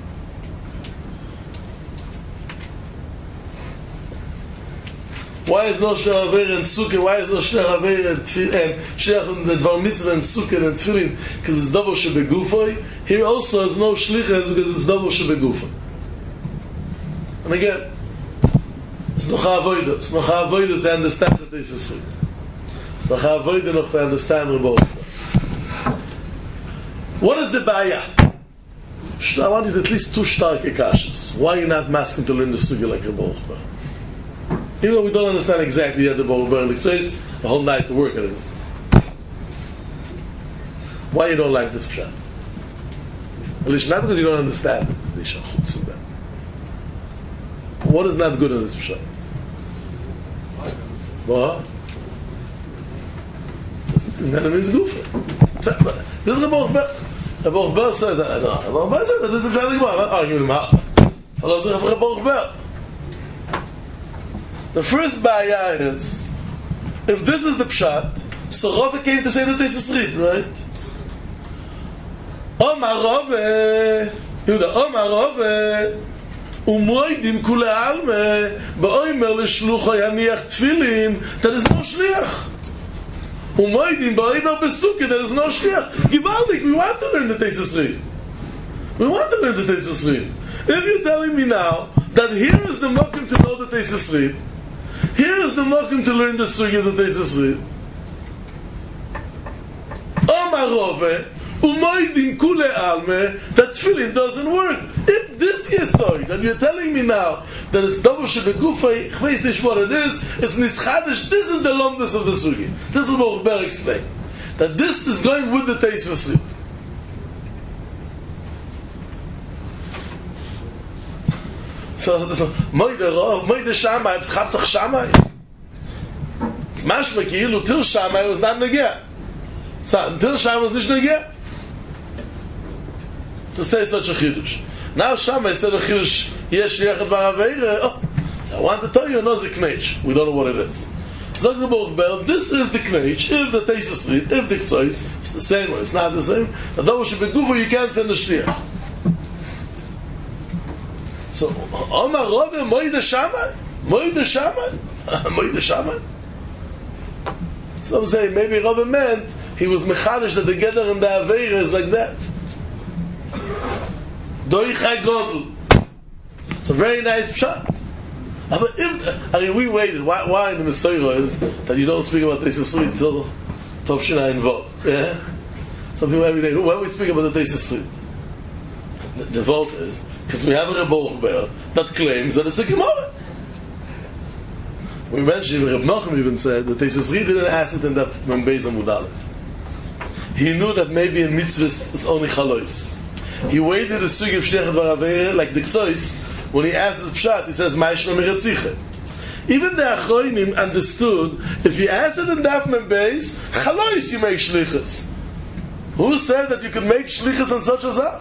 [SPEAKER 2] Why is no shliach aveira in Sukkah? Why is no shliach aveira in Tefillin? Shliach in the Dvar Mitzvah in Sukkah and Tefillin? Because it's double shebegufay. Here also is no shlichas because it's double shebegufay. And again, it's no chavoida. It's no chavoida to understand that this is it. It's no chavoida noch to understand Rabbi Ochber. What is the baya? I want you to at least two stark kashas. Why are you not masking to learn the Sukkah like Rabbi Ochber? Even though we don't understand exactly yet the Borber and the Ktsois, the whole night to work at it. Why you don't like this pshat? At least not because you don't understand it. What is not good in this pshat? What? Then it means goofa. This is the Borber. The Borber says, I don't know. The Borber says that this is the pshat. I'm not arguing with him. Allah says, the Borber. The first baya is, if this is the pshat, so Rava came to say that this is read, right? Omar Rava, Yehuda, Omar Rava, umoidim kule alme, ba'oimer l'shlucho yaniach tefillin, there is no shliach. Umoidim ba'oimer besukkah, there is no shliach. Givaldik, we want to learn the Tesis read. We want to learn the Tesis read. If you're telling me now that here is the mokum to know the Tesis read, here is the mokum to learn the sugya that they say. Omar Rove, umoidim kule alme, that tefillin doesn't work. If this is so, that you're telling me now that it's double shebegufay, chveis nish what it is, it's nischadish, this is the lomdus of the sugya. This is what Ochber explained. That this is going with the taste for sleep. So, Moide Rov, Moide Shammai, it's Chatzach Shammai. It's mashma ki'ilu till Shammai was not negeh. So, until Shammai was not negeh. To say such a chidush. Now Shammai said a chidush, yesh yechad v'aveira. Oh, so I want to tell you another knech. We don't know what it is. Zog the Borber, this is the knech. If the Tesis read, if the Ktsois, it's the same or it's not the same. The double shebegufo, you can't send the shliach. So, Omar Rove, Moide Shammai? Moide Shammai? Moide Shammai? Some say, maybe Rove meant he was mechadish that the Gedder and the Aveira is like that. Doichai Godel. It's a very nice pshat. But if, I mean, we waited. Why, why in the Messiah is that you don't speak about this sweet till Tovshina involved? Yeah? Some people every day, when we speak about the Tesis sweet, the, the vote is, because we have a Rabbi Ochber that claims that it's a Gemara. We mentioned, Rabbi Nachum even said that Tesis Reed didn't ask it in that Membeis Amud Aleph. He knew that maybe in mitzvahs it's only chalois. He waited the sugi of Shliach Dvar Aveira, like the Ktsois, when he asks his pshat, he says, Ma'ishma Meretziche. Even the Achroinim understood, if you ask it in Daf Membeis, chalois you make shlichas. Who said that you could make shlichas on such a zach?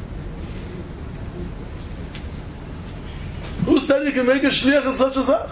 [SPEAKER 2] Who said you can make a shliach in such a zach?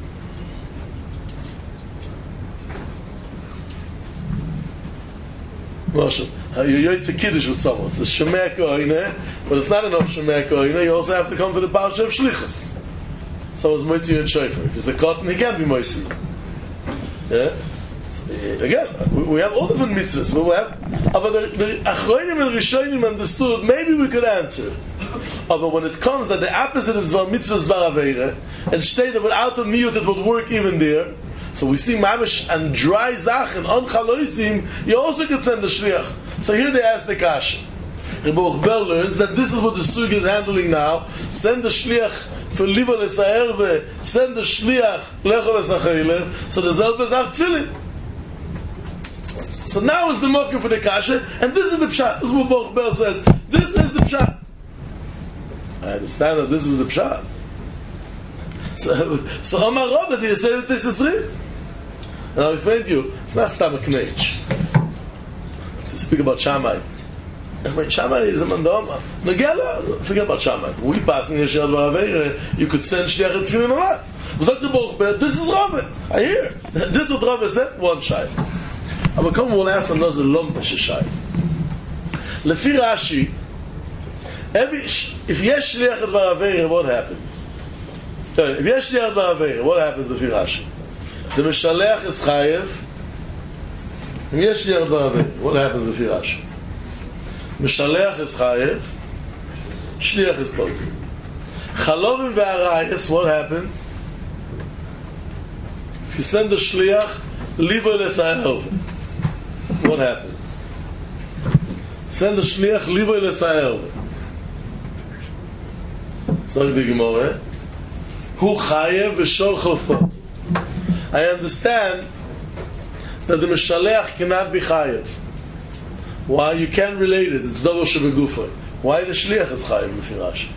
[SPEAKER 2] Moshe, you're yoytze kiddush with someone. It's a shemek oine, but it's not enough shemek oine. You also have to come to the parsha of shlichus. Someone's moitzi and shofar. If he's a cotton, he can't be moitzi. Yeah. So, again, we have all different mitzvahs, but we have. But the, the achroinim and rishonim understood. Maybe we could answer. But when it comes that the opposite is Dvar Mitzvah Dvar Aveira, and state that without a miyut it would work even there, so we see mamish and dry zach and on chaloisim, you also could send the shliach. So here they ask the kasha: Rebbe Ber learns that this is what the Sug is handling now. Send the Shliach for Liva L'Sa'erve, send the Shliach Lecho L'Sachaylev, so the Zelbe is our Tefillin. So now is the mocker for the kasha, and this is the pshat. This is what Baruch Ber says. This is the pshat. I understand that this is the pshat. So, so Amar Rav that he said that this is it. And I'll explain to you. It's not Stam Knech to speak about Shammai. I mean, Shammai is a mandoma. Nagela, forget about Shammai. We pass in Yeshua Dvar Aveira. You could send Shliach and Tefillin or not. Baruch Ber, this is Rav. I hear. This is what Rav said. One shy. Aber kommen wir erst an diese lumpische Schei. Lefi Rashi, if yesh shliach Dvar Aveira, what happens? If yesh shliach Dvar Aveira, what happens lefi Rashi? The Mishaleach is chayev. If yesh shliach Dvar Aveira, what happens lefi Rashi? Mishaleach is chayev. Shliach is poter. Chalovim ve'arayis, what happens? If you send the shliach, Liva L'Sa'erve, what happens? Send the shliach Liva L'Sa'erve. So the Gemara, Hu chayev v'shol chalfot. I understand that the Mishaleach cannot be chayev. Why? You can't relate it. It's double shebegufay. Why the shliach is chayev lefi Rashi?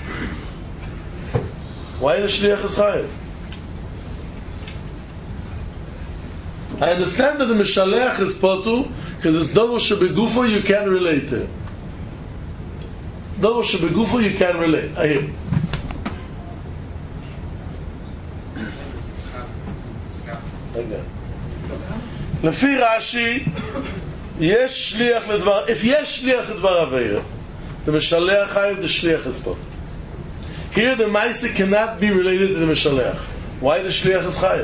[SPEAKER 2] Why the shliach is chayev? I understand that the Mishaleach is potu because it's double shebegufo, you can't relate to it. Double shebegufo, you can't relate. I hear. Okay. Lefi Rashi, yesh shliach ledvar. If yesh shliach ledvar Aveira, the Mishaleach chayev, the shliach is potu. Here, the Maisa cannot be related to the Mishaleach. Why the shliach is chayev?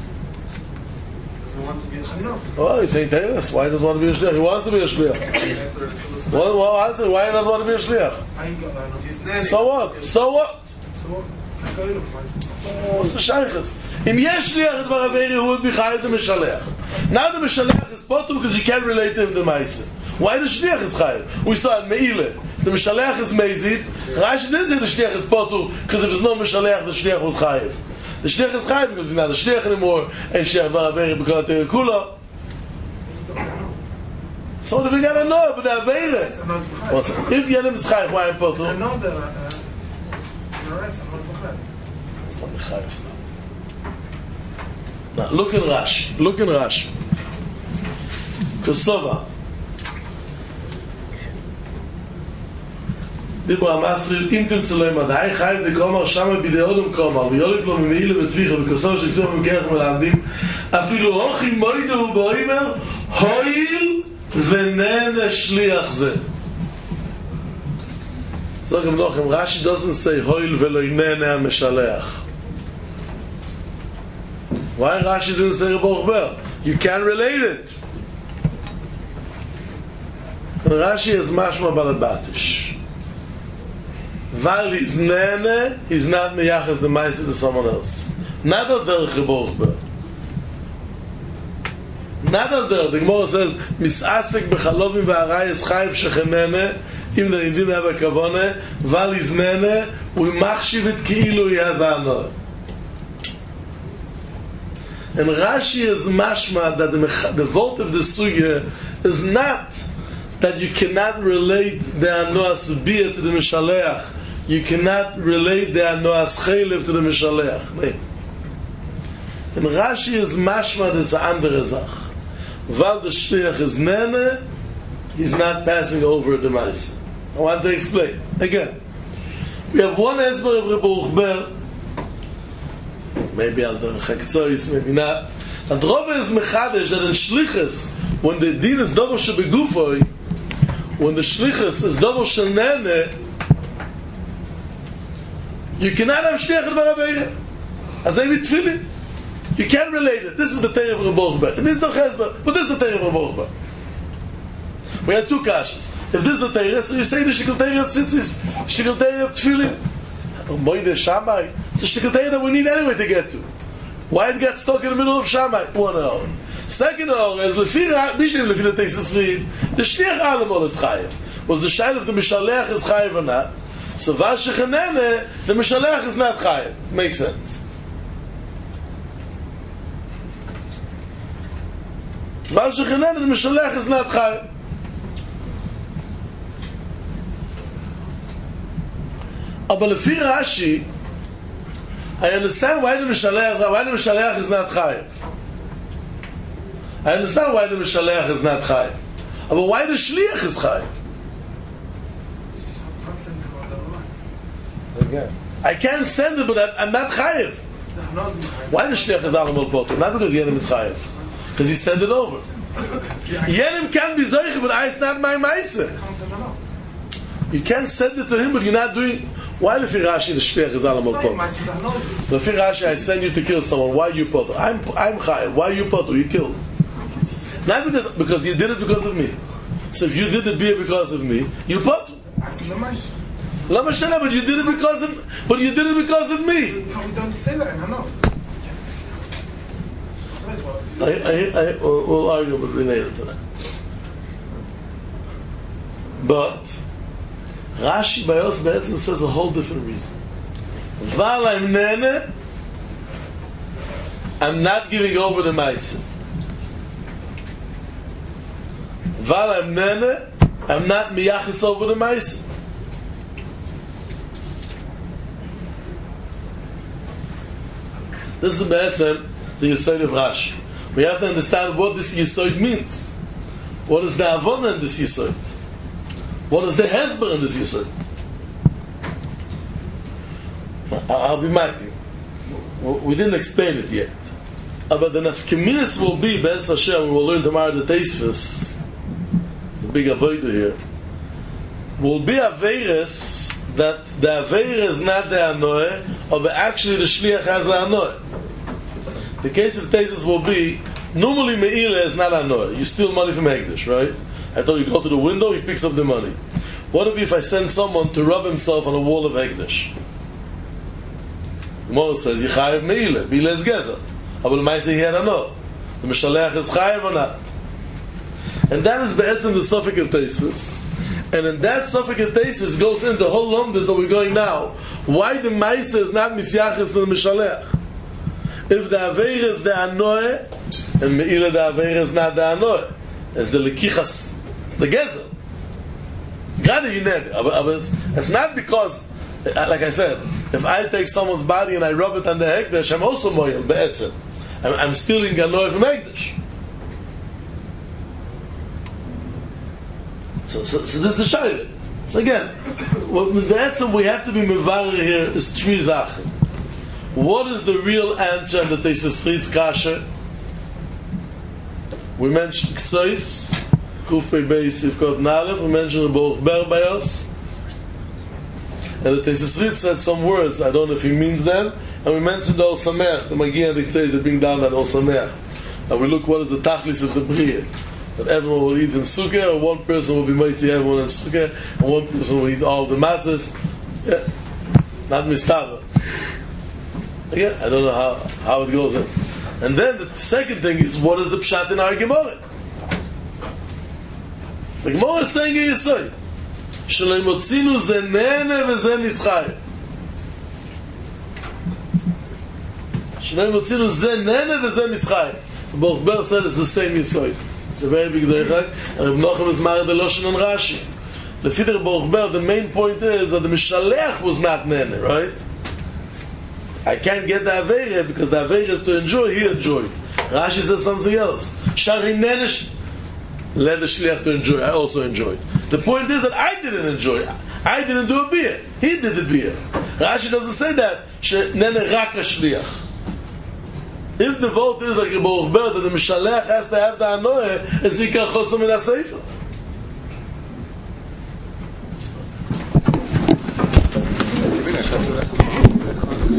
[SPEAKER 2] Oh, he's saying, tell us, why he doesn't want to be a shliach? He wants to be a shliach. Well, well, why does he doesn't want to be a shliach? So what? So what? What's the shaykhs? Im yesh shliach Dvar Aveira, who would be chayev the Mishaleach. Now the Mishaleach is potu because you can't relate to him the Maisa. Why the shliach is chayev? We saw in Meile, the Mishaleach is mezid. Rashi didn't say the shliach is potu because if there's no Mishaleach, the shliach was chayev. The shliach is chayev because he's not a shliach anymore, and shliach Dvar Aveira because the kula. So we gotta know, but the Aveira. If Yenim is chayev, why am potu?
[SPEAKER 3] I know that. You're right.
[SPEAKER 2] It's not the chayev stuff. Now look in Rashi. Look in Rashi. Kosova. דיבר המסריל, אם תמצא לו עם הדאי, חייב דקומר שמה בידי אודם קומר, ויולף לו ממעילה ותביכה, וכוסו שכתוב במקרח מלמדים, אפילו הוכי מוידה ובאימר, הויל ונהנה שליח זה. זאת גם נוחם, רש"י doesn't say הויל ולא נהנה המשלח. Why Rashi didn't say Baruch Ber? You can't relate it. And Rashi is mashma balabatish. While he's nene, he's not meyachas the ma'aser to someone else. Not al derech Baruch Ber. Not al derech. The Gemara says, misasek bechalovim v'arayis chayiv shechenene, im neridim hava kavone, while he's nene, we machshiv it ki'ilu yazano. And Rashi is mashma that the, the vote of the sugya is not that you cannot relate the anoas bia to the mishaleach. You cannot relate the anoas chaylev to the mishaleach. No. And Rashi is mashma that it's an andere zach. While the shliach is nene, he's not passing over the ma'aser. I want to explain again. We have one esber of Rebbe Baruch Ber. Maybe on the Chakzois, maybe not. And Rova is mechadesh that in Shlichus, when the din is dovo shebegufoi, when the Shlichus is dovo shenene, you cannot have shliach Dvar Aveira. As I with tefillin, you can't relate it. This is the Teir of Rebbe Baruch Ber. And this is the Chesber, but this is the Teir of Rebbe Baruch Ber. We have two kashas. If this is the Teir, so you say the Shikol Teir of Tzitzis, Shikol Teir of Tefillin. Moide Shammai. It's a shtickle that we need anyway to get to. Why it got stuck in the middle of Shammai? One hour. Second hour is Lefira, Bishlim Lefira Tesis Reed, the Shliach Alamol is Chayev. was the shaila if the Mishalech is chayiv or not. So Vashichanene, the Mishalech is not chayiv. Makes sense. Vashichanene, the Mishalech is not chayiv. But lefi Rashi, I understand why the Mishalech, why the Mishalech is not chayiv. I understand why the Mishalech is not chayiv. But why the Shliach is chayiv? Again, I can't send it, but I'm, I'm not chayiv. Why the Shliach is Alam Potter? Not because Yenim is chayiv, because he sent it over. Yenim can be zoich, but it's not my meiser. You can't send it to him, but you're not doing. Why the Rashi the Shliach is Alam Potter? The Rashi, I send you to kill someone. Why you Potter? I'm I'm chayiv. Why you Potter? You killed. Not because because you did it because of me. So if you did the beer because of me, you Potter. Lama Shana, but you did it because of but you did it because of me.
[SPEAKER 3] Don't say that, I know.
[SPEAKER 2] I I I will argue with related to that. But Rashi Bayos Be'etzim says a whole different reason. Val I'm nene, I'm not giving over the Ma'aseh. Val I'm nene, I'm not miyachis over the Ma'aseh. This is Be'etzim, the Yesod of Rashi. We have to understand what this Yesod means. What is the Avon in this Yesod? What is the Hezber in this Yesod? I'll be mighty. We didn't explain it yet. But the Nafkeminis will be, Be'ez Hashem, we will learn tomorrow the Teisvis, the big Avodah here, will be Averis that the Aveir is not the Anoeh, or actually the Shliach has the Anoeh. The case of Teisvis will be, normally Me'ila is not Anoeh. You steal money from Hegdish, right? I thought you go to the window, he picks up the money. What would it be if I send someone to rub himself on a wall of Hegdish? Gemara says, Yechayev Me'ila, Me'ila is Gezer. Abel Maisa he had Anoeh. The Mishalech is Chayev or not? And that is Be'etzim the Suffolk of Teisvis. And in that Suffolk of Teisvis goes into the whole Lomdas that we're going now. Why the Maisa is not Misyachis to the Mishalech? If the Aveir is the Anoeh, and Me'ila the Aveir is not the Anoeh, it's the Lekichas, it's the Gezer. Gada you need, but it's, it's not because, like I said, if I take someone's body and I rub it on the Hekdesh, I'm also Moyel, Be'etzim. I'm, I'm stealing Anoeh from Hekdesh. So, so, so this is the Shayla. So again, what Be'etzim we have to be Mevarer here is three Zachen. What is the real answer in the Teisvis Ritz Kasher? We mentioned K'tzois, Kuf Pei Beis Yivkot Nalev, we mentioned Baruch Ber Bayos, and the Teisvis Ritz said some words, I don't know if he means them, and we mentioned the Ol Sameach, the Magi and the K'tzois that bring down that Ol Sameach. And we look what is the Tachlis of the Bria, that everyone will eat in Sukkah, or one person will be Moitzi everyone in Sukkah, and one person will eat all the matzahs. Yeah, not Mistava. Again, I don't know how, how it goes in. And then the second thing is, what is the Pshat in our Gemara? The Gemara is saying in Yesod, Shalom Motzinu ze nene v'ze nischai. Shalom Motzinu ze nene v'ze nischai. Baruch Ber said it's the same Yesod. It's a very big Deichak. And Reb Nochem is married the Loshen and Rashi. The Fider Baruch Ber, the main point is that the Mishalech was not nene, right? I can't get the Aveira because the Aveira is to enjoy, he enjoyed. Rashi says something else. Shari Nenesh, let the Shliach to enjoy, I also enjoyed. The point is that I didn't enjoy it. I didn't do a beer. He did the beer. Rashi doesn't say that. Nene Raka Shliach. If the vote is like a Baruch Ber, that the Mishalech has to have the Anoeh, is Yikar Chosom in HaSefer.